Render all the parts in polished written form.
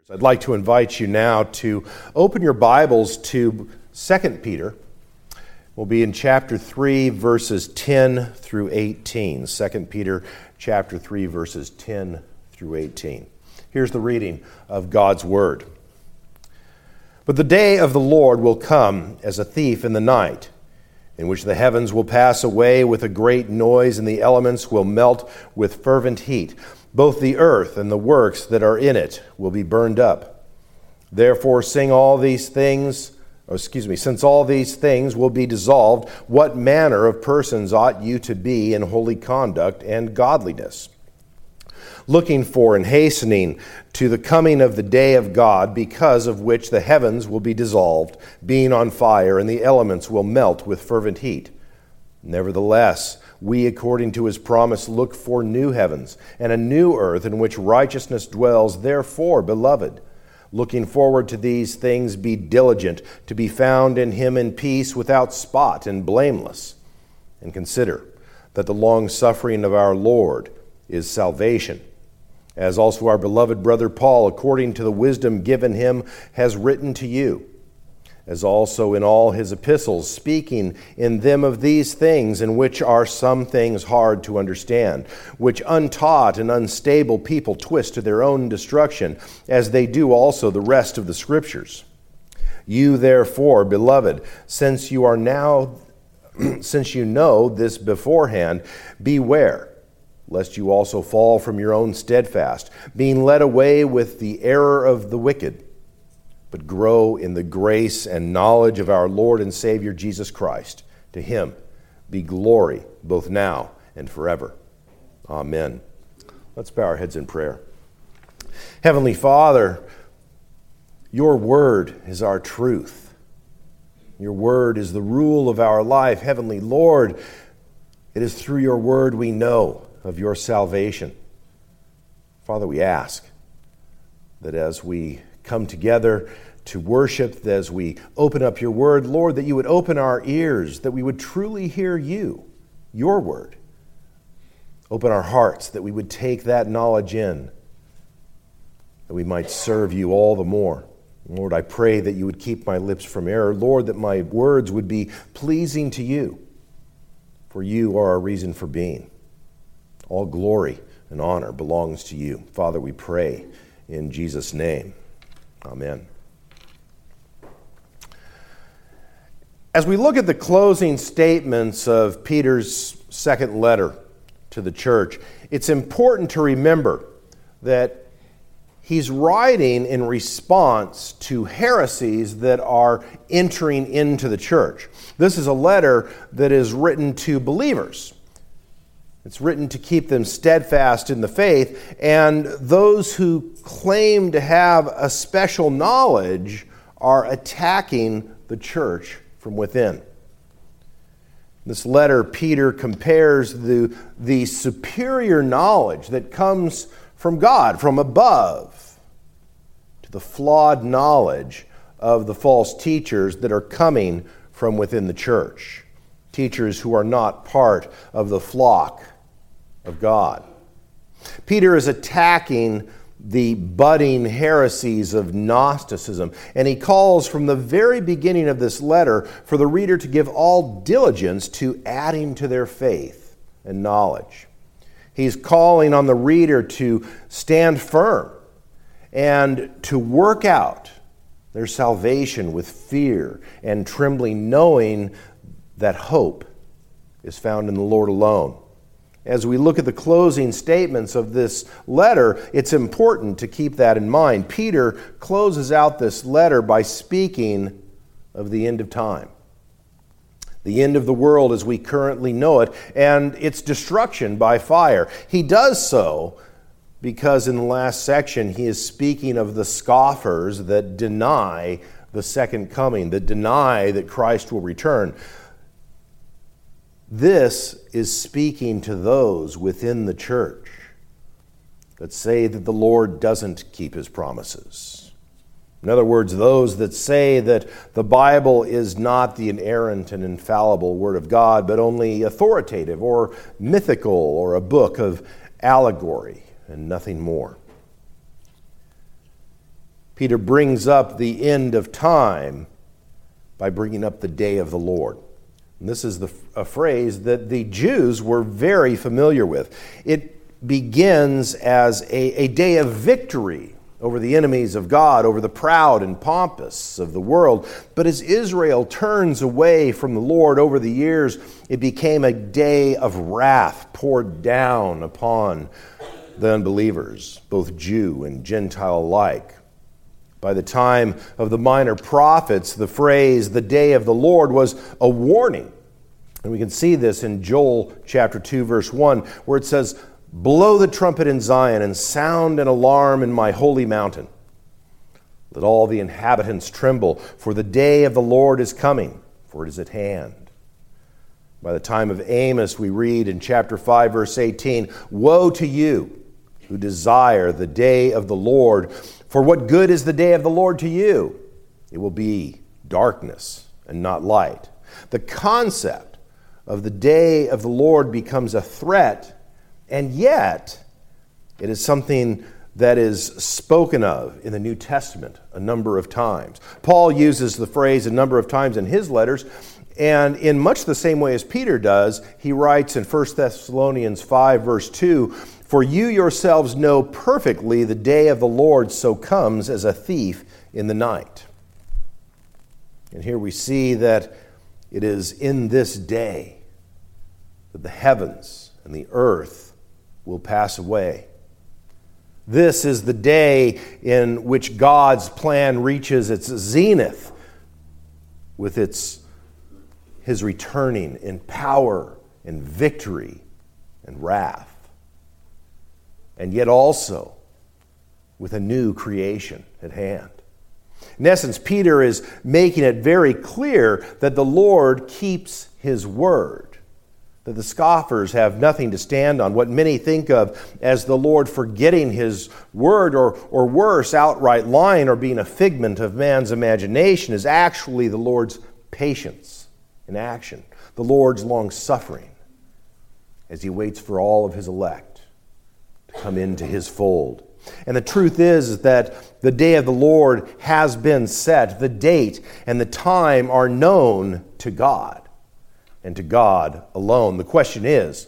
I'd like to invite you now to open your Bibles to 2 Peter. We'll be in chapter 3, verses 10 through 18. 2 Peter chapter 3, verses 10 through 18. Here's the reading of God's Word. But the day of the Lord will come as a thief in the night, in which the heavens will pass away with a great noise, and the elements will melt with fervent heat. Both the earth and the works that are in it will be burned up. Therefore, since all these things will be dissolved, what manner of persons ought you to be in holy conduct and godliness, looking for and hastening to the coming of the day of God, because of which the heavens will be dissolved, being on fire, and the elements will melt with fervent heat. Nevertheless, we, according to his promise, look for new heavens and a new earth in which righteousness dwells. Therefore, beloved, looking forward to these things, be diligent to be found in him in peace, without spot and blameless. And consider that the long-suffering of our Lord is salvation, as also our beloved brother Paul, according to the wisdom given him, has written to you, as also in all his epistles, speaking in them of these things, in which are some things hard to understand, which untaught and unstable people twist to their own destruction, as they do also the rest of the Scriptures. You therefore, beloved, since you know this beforehand, beware, lest you also fall from your own steadfast, being led away with the error of the wicked, but grow in the grace and knowledge of our Lord and Savior Jesus Christ. To him be glory both now and forever. Amen. Let's bow our heads in prayer. Heavenly Father, your word is our truth. Your word is the rule of our life. Heavenly Lord, it is through your word we know of your salvation. Father, we ask that as we come together to worship, as we open up your word, Lord, that you would open our ears, that we would truly hear you, your word. Open our hearts, that we would take that knowledge in, that we might serve you all the more. Lord, I pray that you would keep my lips from error. Lord, that my words would be pleasing to you, for you are our reason for being. All glory and honor belongs to you. Father, we pray in Jesus' name. Amen. As we look at the closing statements of Peter's second letter to the church, it's important to remember that he's writing in response to heresies that are entering into the church. This is a letter that is written to believers. It's written to keep them steadfast in the faith, and those who claim to have a special knowledge are attacking the church from within. This letter, Peter compares the superior knowledge that comes from God, from above, to the flawed knowledge of the false teachers that are coming from within the church. Teachers who are not part of the flock of God. Peter is attacking the budding heresies of Gnosticism, and he calls from the very beginning of this letter for the reader to give all diligence to adding to their faith and knowledge. He's calling on the reader to stand firm and to work out their salvation with fear and trembling, knowing that hope is found in the Lord alone. As we look at the closing statements of this letter, it's important to keep that in mind. Peter closes out this letter by speaking of the end of time, the end of the world as we currently know it, and its destruction by fire. He does so because in the last section he is speaking of the scoffers that deny the second coming, that deny that Christ will return. This is speaking to those within the church that say that the Lord doesn't keep his promises. In other words, those that say that the Bible is not the inerrant and infallible Word of God, but only authoritative or mythical or a book of allegory and nothing more. Peter brings up the end of time by bringing up the day of the Lord. And this is a phrase that the Jews were very familiar with. It begins as a day of victory over the enemies of God, over the proud and pompous of the world. But as Israel turns away from the Lord over the years, it became a day of wrath poured down upon the unbelievers, both Jew and Gentile alike. By the time of the minor prophets, the phrase, the day of the Lord, was a warning. And we can see this in Joel chapter 2, verse 1, where it says, "Blow the trumpet in Zion and sound an alarm in my holy mountain. Let all the inhabitants tremble, for the day of the Lord is coming, for it is at hand." By the time of Amos, we read in chapter 5, verse 18, "Woe to you who desire the day of the Lord, for what good is the day of the Lord to you? It will be darkness and not light." The concept of the day of the Lord becomes a threat, and yet it is something that is spoken of in the New Testament a number of times. Paul uses the phrase a number of times in his letters, and in much the same way as Peter does, he writes in 1 Thessalonians 5, verse 2, "For you yourselves know perfectly the day of the Lord so comes as a thief in the night." And here we see that it is in this day that the heavens and the earth will pass away. This is the day in which God's plan reaches its zenith with his returning in power and victory and wrath. And yet also with a new creation at hand. In essence, Peter is making it very clear that the Lord keeps his word, that the scoffers have nothing to stand on. What many think of as the Lord forgetting his word, or worse, outright lying or being a figment of man's imagination, is actually the Lord's patience in action, the Lord's long-suffering as he waits for all of his elect to come into his fold. And the truth is that the day of the Lord has been set. The date and the time are known to God, and to God alone. The question is,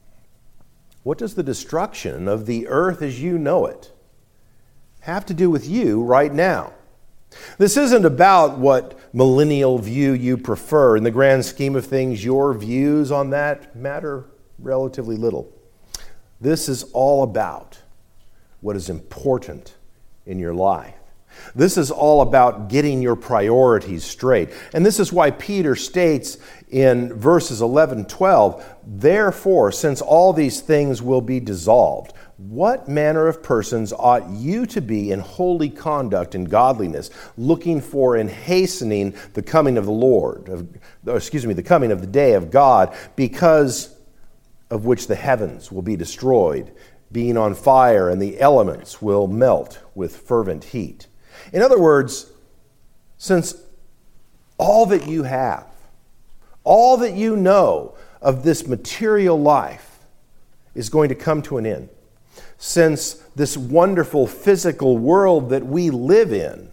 what does the destruction of the earth as you know it have to do with you right now? This isn't about what millennial view you prefer. In the grand scheme of things, your views on that matter relatively little. This is all about what is important in your life. This is all about getting your priorities straight. And this is why Peter states in verses 11 and 12, "Therefore, since all these things will be dissolved, what manner of persons ought you to be in holy conduct and godliness, looking for and hastening the coming of the Lord, the coming of the day of God, because of which the heavens will be destroyed, being on fire, and the elements will melt with fervent heat." In other words, since all that you have, all that you know of this material life is going to come to an end, since this wonderful physical world that we live in,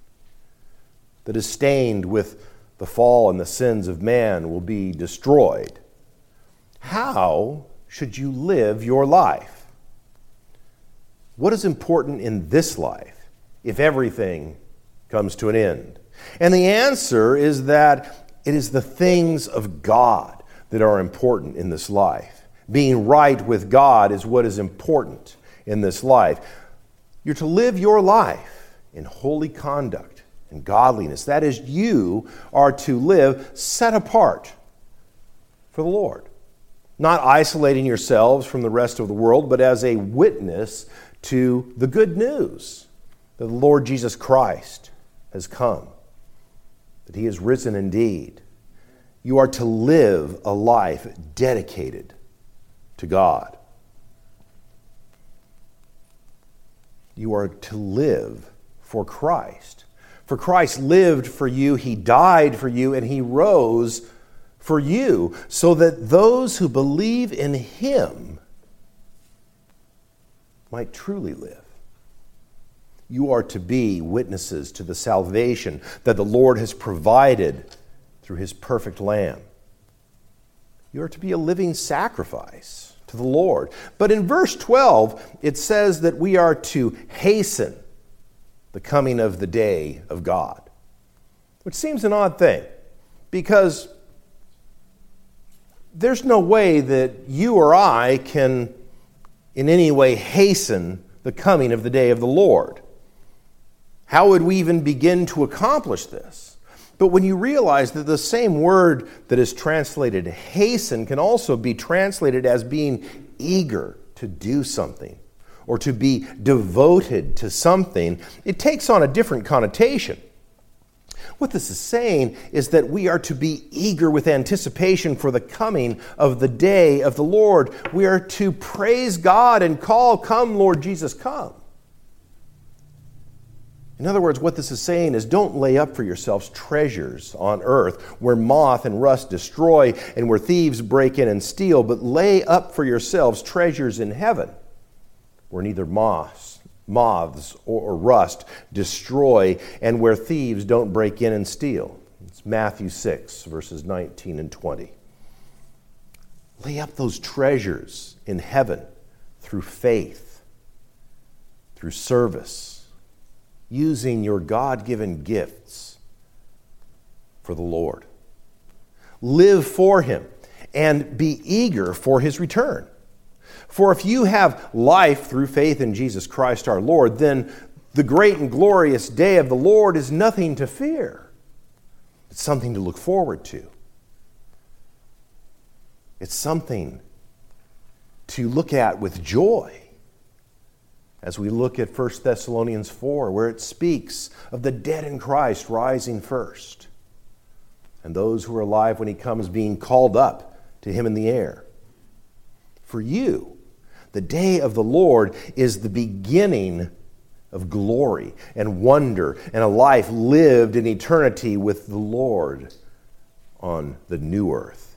that is stained with the fall and the sins of man, will be destroyed, how should you live your life? What is important in this life if everything comes to an end? And the answer is that it is the things of God that are important in this life. Being right with God is what is important in this life. You're to live your life in holy conduct and godliness. That is, you are to live set apart for the Lord. Not isolating yourselves from the rest of the world, but as a witness to the good news that the Lord Jesus Christ has come, that he is risen indeed. You are to live a life dedicated to God. You are to live for Christ. For Christ lived for you, he died for you, and he rose for you, so that those who believe in him might truly live. You are to be witnesses to the salvation that the Lord has provided through his perfect Lamb. You are to be a living sacrifice to the Lord. But in verse 12, it says that we are to hasten the coming of the day of God, which seems an odd thing, because there's no way that you or I can in any way hasten the coming of the day of the Lord. How would we even begin to accomplish this? But when you realize that the same word that is translated hasten can also be translated as being eager to do something or to be devoted to something, it takes on a different connotation. What this is saying is that we are to be eager with anticipation for the coming of the day of the Lord. We are to praise God and call, "Come, Lord Jesus, come." In other words, what this is saying is don't lay up for yourselves treasures on earth where moth and rust destroy and where thieves break in and steal, but lay up for yourselves treasures in heaven where neither moths or rust destroy and where thieves don't break in and steal. It's Matthew 6, verses 19 and 20. Lay up those treasures in heaven through faith, through service, using your God-given gifts for the Lord. Live for him and be eager for his return. For if you have life through faith in Jesus Christ our Lord, then the great and glorious day of the Lord is nothing to fear. It's something to look forward to. It's something to look at with joy as we look at 1 Thessalonians 4, where it speaks of the dead in Christ rising first, and those who are alive when he comes being called up to him in the air. For you, the day of the Lord is the beginning of glory and wonder and a life lived in eternity with the Lord on the new earth.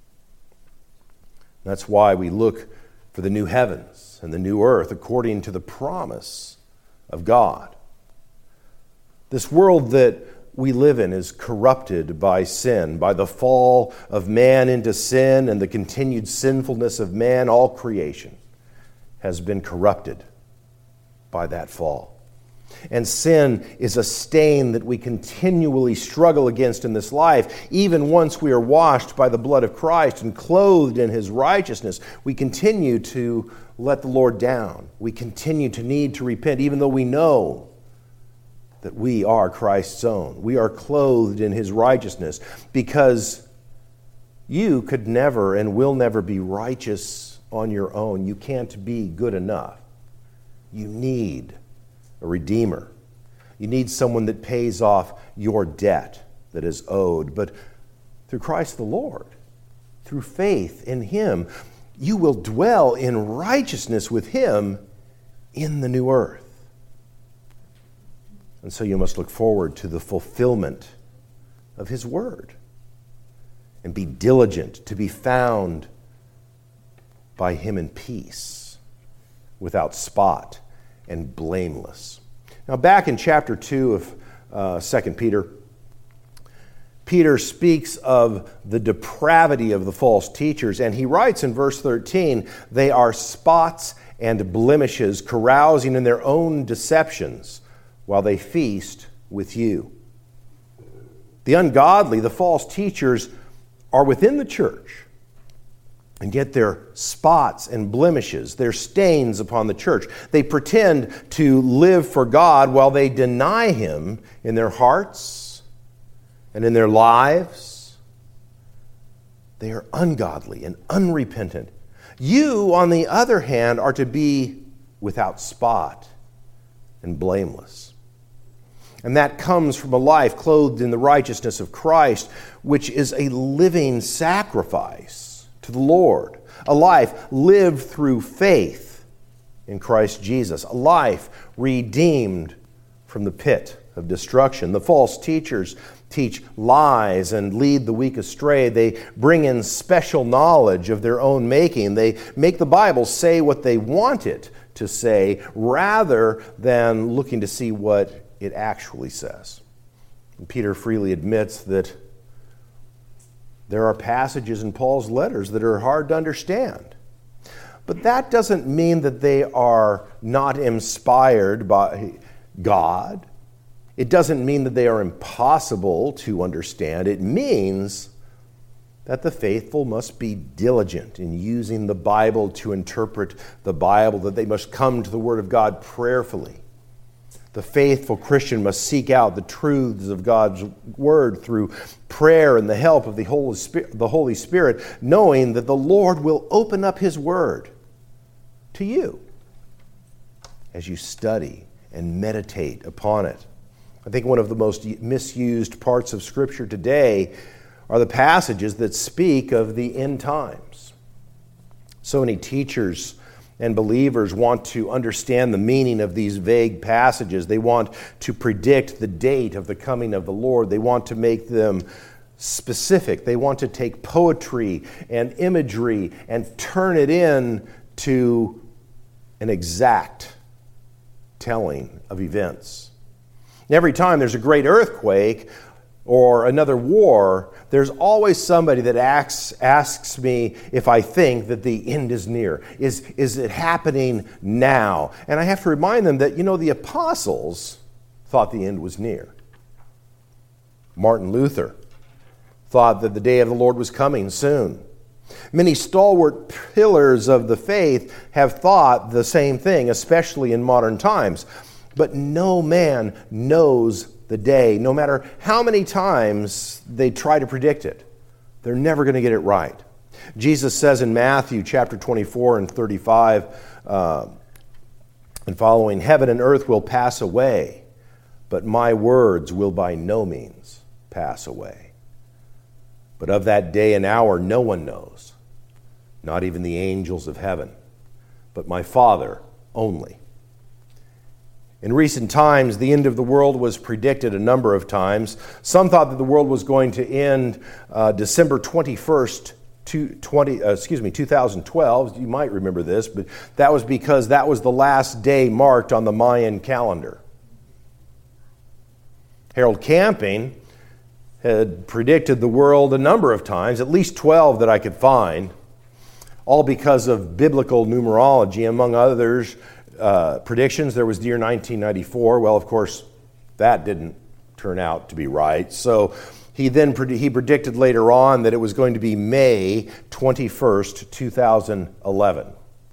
That's why we look for the new heavens and the new earth according to the promise of God. This world that we live in is corrupted by sin, by the fall of man into sin and the continued sinfulness of man. All creation has been corrupted by that fall. And sin is a stain that we continually struggle against in this life. Even once we are washed by the blood of Christ and clothed in his righteousness, we continue to let the Lord down. We continue to need to repent, even though we know that we are Christ's own. We are clothed in his righteousness, because you could never and will never be righteous on your own. You can't be good enough. You need a Redeemer. You need someone that pays off your debt that is owed. But through Christ the Lord, through faith in him, you will dwell in righteousness with him in the new earth. And so you must look forward to the fulfillment of his word and be diligent to be found by him in peace, without spot and blameless. Now, back in chapter 2 of 2 Peter, Peter speaks of the depravity of the false teachers, and he writes in verse 13, "They are spots and blemishes, carousing in their own deceptions, while they feast with you." The ungodly, the false teachers, are within the church, and yet they're spots and blemishes. They're stains upon the church. They pretend to live for God while they deny him in their hearts and in their lives. They are ungodly and unrepentant. You, on the other hand, are to be without spot and blameless. And that comes from a life clothed in the righteousness of Christ, which is a living sacrifice to the Lord. A life lived through faith in Christ Jesus. A life redeemed from the pit of destruction. The false teachers teach lies and lead the weak astray. They bring in special knowledge of their own making. They make the Bible say what they want it to say, rather than looking to see what it actually says. And Peter freely admits that there are passages in Paul's letters that are hard to understand. But that doesn't mean that they are not inspired by God. It doesn't mean that they are impossible to understand. It means that the faithful must be diligent in using the Bible to interpret the Bible, that they must come to the Word of God prayerfully. The faithful Christian must seek out the truths of God's Word through prayer and the help of the Holy Spirit, knowing that the Lord will open up His Word to you as you study and meditate upon it. I think one of the most misused parts of Scripture today are the passages that speak of the end times. So many teachers and believers want to understand the meaning of these vague passages. They want to predict the date of the coming of the Lord. They want to make them specific. They want to take poetry and imagery and turn it into an exact telling of events. Every time there's a great earthquake or another war, there's always somebody that asks me if I think that the end is near. Is it happening now? And I have to remind them that, the apostles thought the end was near. Martin Luther thought that the day of the Lord was coming soon. Many stalwart pillars of the faith have thought the same thing, especially in modern times. But no man knows the day, no matter how many times they try to predict it. They're never going to get it right. Jesus says in Matthew chapter 24 and 35 and following, "Heaven and earth will pass away, but my words will by no means pass away. But of that day and hour no one knows, not even the angels of heaven, but my Father only." In recent times, the end of the world was predicted a number of times. Some thought that the world was going to end December 21st, 2012. You might remember this, but that was because that was the last day marked on the Mayan calendar. Harold Camping had predicted the world a number of times, at least 12 that I could find, all because of biblical numerology, among others. Predictions. There was the year 1994. Well, of course, that didn't turn out to be right. So he predicted later on that it was going to be May 21st, 2011.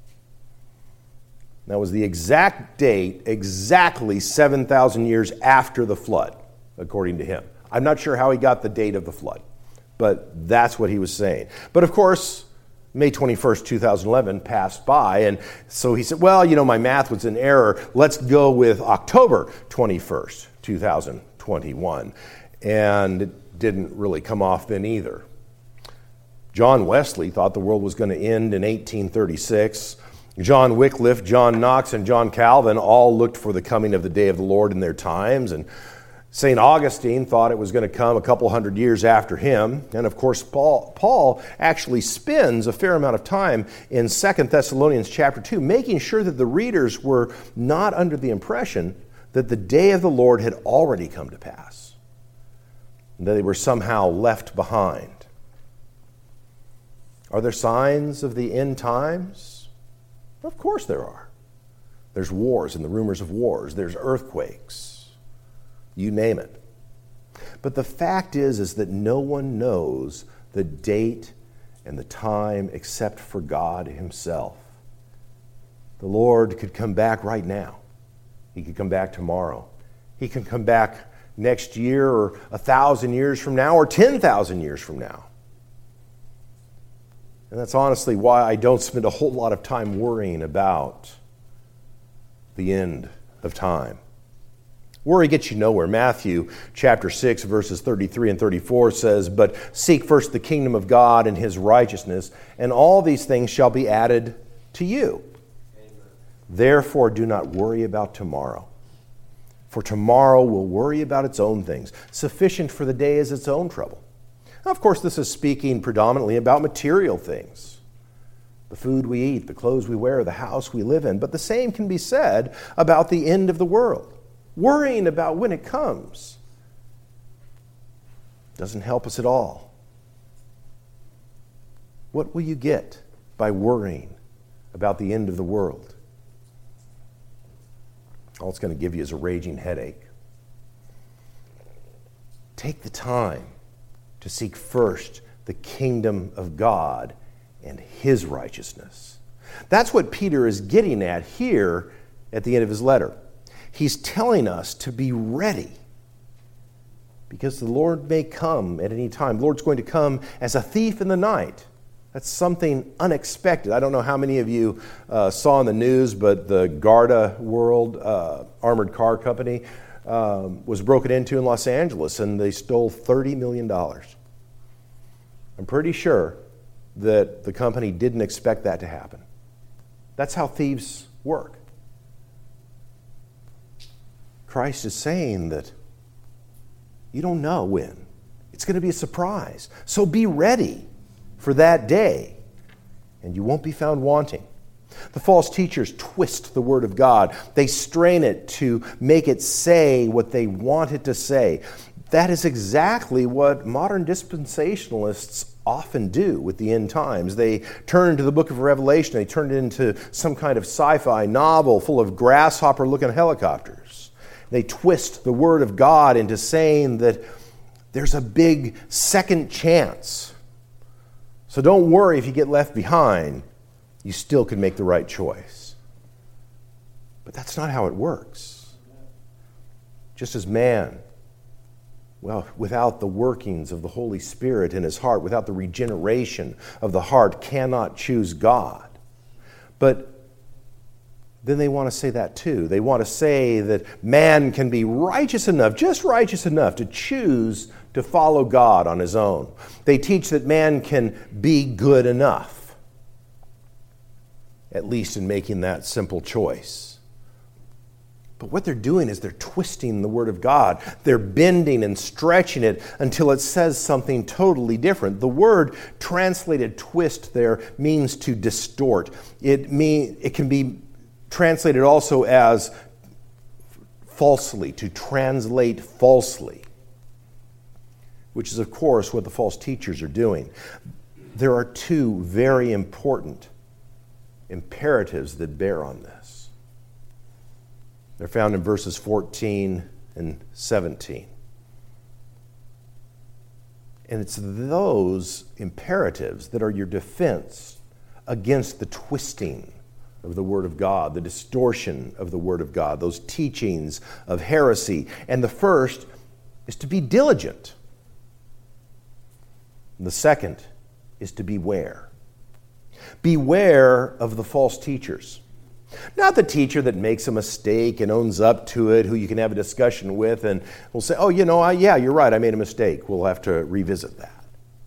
That was the exact date, exactly 7,000 years after the flood, according to him. I'm not sure how he got the date of the flood, but that's what he was saying. But of course, May 21st, 2011 passed by, and so he said, well, my math was in error. Let's go with October 21st, 2021. And it didn't really come off then either. John Wesley thought the world was going to end in 1836. John Wycliffe, John Knox, and John Calvin all looked for the coming of the day of the Lord in their times, and St. Augustine thought it was going to come a couple hundred years after him. And of course, Paul actually spends a fair amount of time in 2 Thessalonians chapter 2, making sure that the readers were not under the impression that the day of the Lord had already come to pass, and that they were somehow left behind. Are there signs of the end times? Of course there are. There's wars and the rumors of wars. There's earthquakes. You name it. But the fact is that no one knows the date and the time except for God Himself. The Lord could come back right now. He could come back tomorrow. He can come back next year or 1,000 years from now or 10,000 years from now. And that's honestly why I don't spend a whole lot of time worrying about the end of time. Worry gets you nowhere. Matthew chapter 6, verses 33 and 34 says, "But seek first the kingdom of God and His righteousness, and all these things shall be added to you. Amen. Therefore do not worry about tomorrow, for tomorrow will worry about its own things. Sufficient for the day is its own trouble." Now, of course, this is speaking predominantly about material things. the food we eat, the clothes we wear, the house we live in. But the same can be said about the end of the world. Worrying about when it comes doesn't help us at all. What will you get by worrying about the end of the world? All it's going to give you is a raging headache. Take the time to seek first the kingdom of God and His righteousness. That's what Peter is getting at here at the end of his letter. He's telling us to be ready because the Lord may come at any time. The Lord's going to come as a thief in the night. That's something unexpected. I don't know how many of you saw in the news, but the Garda World armored car company was broken into in Los Angeles, and they stole $30 million. I'm pretty sure that the company didn't expect that to happen. That's how thieves work. Christ is saying that you don't know when. It's going to be a surprise. So be ready for that day, and you won't be found wanting. The false teachers twist the Word of God. They strain it to make it say what they want it to say. That is exactly what modern dispensationalists often do with the end times. They turn to the book of Revelation, they turn it into some kind of sci-fi novel full of grasshopper-looking helicopters. They twist the Word of God into saying that there's a big second chance. So don't worry if you get left behind. You still can make the right choice. But that's not how it works. Just as man, without the workings of the Holy Spirit in his heart, without the regeneration of the heart, cannot choose God. But then they want to say that too. They want to say that man can be righteous enough, just righteous enough, to choose to follow God on his own. They teach that man can be good enough, at least in making that simple choice. But what they're doing is they're twisting the Word of God. They're bending and stretching it until it says something totally different. The word translated twist there means to distort. It can be translated also as falsely, to translate falsely, which is, of course, what the false teachers are doing. There are two very important imperatives that bear on this. They're found in verses 14 and 17. And it's those imperatives that are your defense against the twisting of the Word of God, the distortion of the Word of God, those teachings of heresy. And the first is to be diligent. And the second is to beware. Beware of the false teachers. Not the teacher that makes a mistake and owns up to it, who you can have a discussion with and will say, oh, yeah, you're right, I made a mistake. We'll have to revisit that.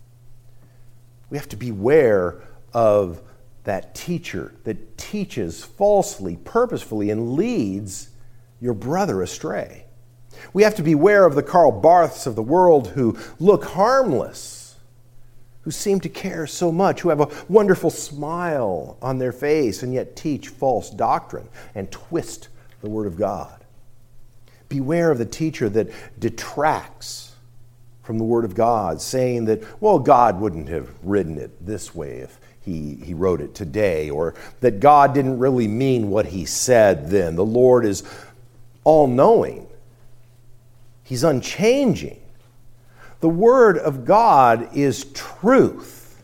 We have to beware of that teacher that teaches falsely, purposefully, and leads your brother astray. We have to beware of the Karl Barths of the world who look harmless, who seem to care so much, who have a wonderful smile on their face and yet teach false doctrine and twist the Word of God. Beware of the teacher that detracts from the Word of God, saying that, well, God wouldn't have written it this way if he wrote it today, or that God didn't really mean what he said then. The Lord is all-knowing. He's unchanging. The Word of God is truth,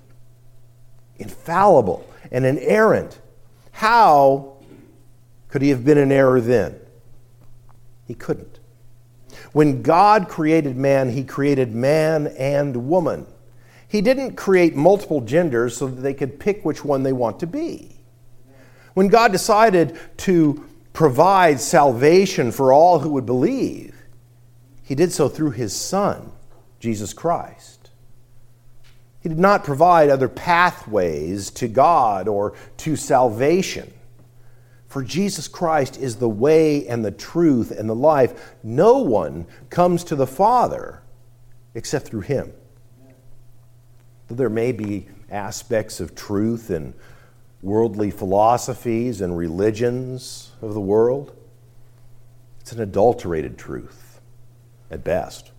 infallible and inerrant. How could he have been in error then? He couldn't. When God created man, he created man and woman. He didn't create multiple genders so that they could pick which one they want to be. When God decided to provide salvation for all who would believe, he did so through his Son, Jesus Christ. He did not provide other pathways to God or to salvation. For Jesus Christ is the way and the truth and the life. No one comes to the Father except through him. Though there may be aspects of truth in worldly philosophies and religions of the world. It's an adulterated truth, at best.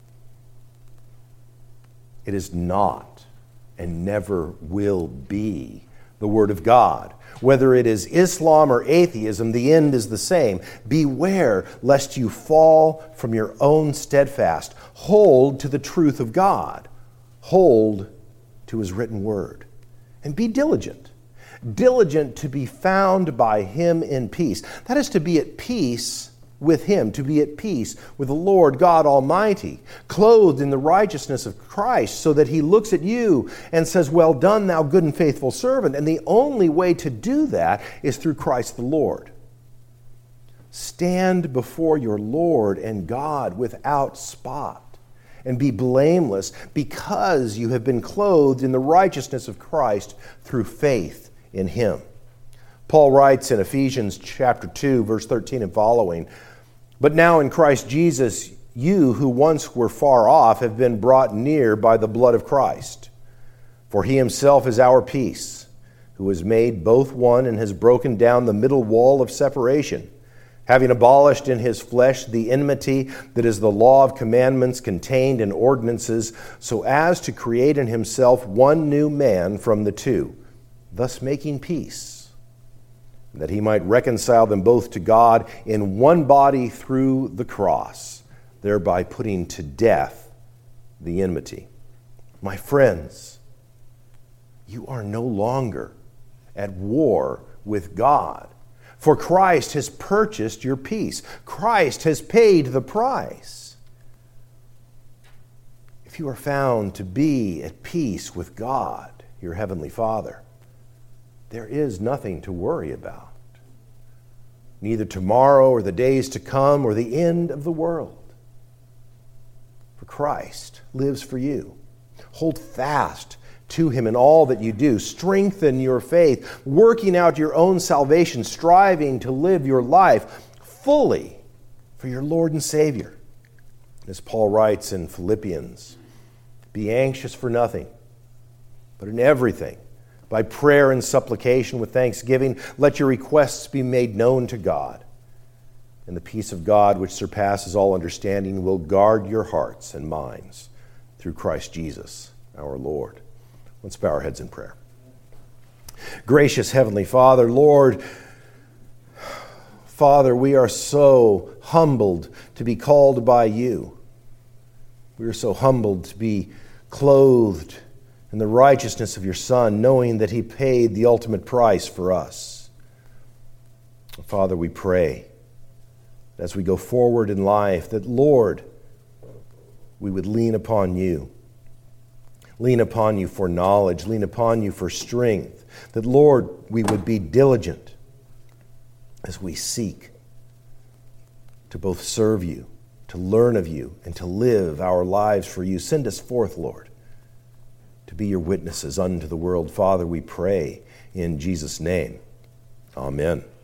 It is not and never will be the Word of God. Whether it is Islam or atheism, the end is the same. Beware lest you fall from your own steadfast. Hold to the truth of God. Hold to His written word. And be diligent. Diligent to be found by Him in peace. That is to be at peace with Him, to be at peace with the Lord God Almighty, clothed in the righteousness of Christ, so that He looks at you and says, "Well done, thou good and faithful servant." And the only way to do that is through Christ the Lord. Stand before your Lord and God without spot, and be blameless, because you have been clothed in the righteousness of Christ through faith in Him. Paul writes in Ephesians chapter 2, verse 13 and following, "But now in Christ Jesus, you who once were far off have been brought near by the blood of Christ. For He Himself is our peace, who has made both one and has broken down the middle wall of separation, having abolished in His flesh the enmity that is the law of commandments contained in ordinances, so as to create in Himself one new man from the two, thus making peace, that He might reconcile them both to God in one body through the cross, thereby putting to death the enmity." My friends, you are no longer at war with God, for Christ has purchased your peace. Christ has paid the price. If you are found to be at peace with God, your Heavenly Father, there is nothing to worry about. Neither tomorrow or the days to come or the end of the world. For Christ lives for you. Hold fast to Him in all that you do. Strengthen your faith, working out your own salvation, striving to live your life fully for your Lord and Savior. As Paul writes in Philippians, "Be anxious for nothing, but in everything, by prayer and supplication with thanksgiving, let your requests be made known to God. And the peace of God, which surpasses all understanding, will guard your hearts and minds through Christ Jesus, our Lord." Let's bow our heads in prayer. Gracious Heavenly Father, Lord, Father, we are so humbled to be called by You. We are so humbled to be clothed in the righteousness of Your Son, knowing that He paid the ultimate price for us. Father, we pray that as we go forward in life, that, Lord, we would lean upon You. Lean upon You for knowledge. Lean upon You for strength. That, Lord, we would be diligent as we seek to both serve You, to learn of You, and to live our lives for You. Send us forth, Lord, to be Your witnesses unto the world. Father, we pray in Jesus' name. Amen.